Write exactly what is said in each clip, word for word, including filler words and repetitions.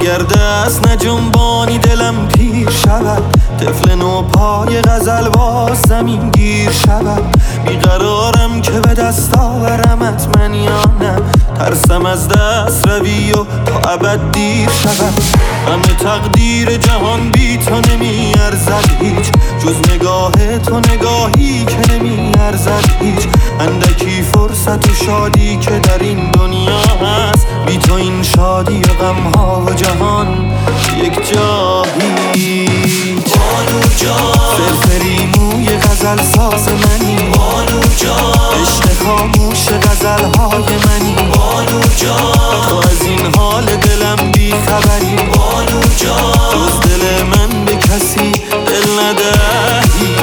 اگر دست نجنبانی دلم پیر شود، طفل نو پای غزل باز زمین گیر شود. بیقرارم که به دست آورمت من یا نه، ترسم از دست روی و تا ابد دیر شود. همه تقدیر جهان بی تو نمی ارزد هیچ، جز نگاه تو نگاهی که نمی ارزد هیچ. اندکی فرصت و شادی که در این دنیا هست، بی تو این شادی و غم ها و جهان یک جا هیچ. بانو جان فرفری موی غزل ساز منی، بانو جان عشق خاموش غزل های منی. بانو جان تو از این حال دلم بی خبری، بانو جان جز دل من به کسی دل ندهی.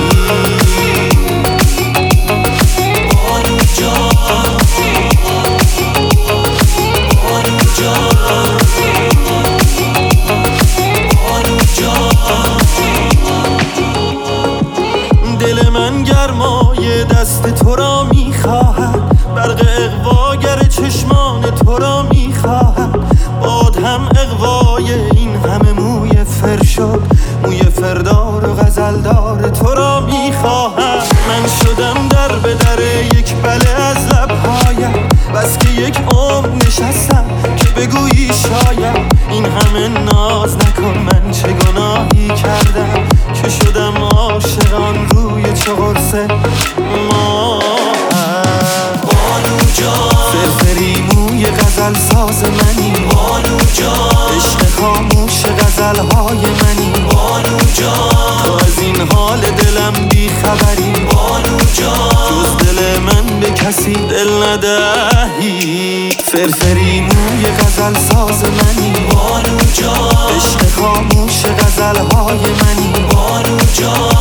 بانو جان بانو جان بانو جان. دل من گرمای دست تو را میخواهد، برق اغواگر چشمان تو را میخواهد. باد هم اغوای این همه موی فر شد، موی فردار و غزلدار تو را میخواهد. من شدم در به در یک بله از لبهایم، بس که یک عمر نشستم که بگویی شاید. این همه ناز نکن، من چه گناهی کردم که شدم عاشقان روی چه قرص ما. بانو جان فرفری موی غزل ساز منی، بانو جان عشق خاموش غزل های منی. بانو جان تو از این حال دلم بی خبری، بانو جان جز دل من به کسی دل ندهی. فرفری موی غزل ساز منی، بانو جان عشق خاموش غزل های منی. بانو جان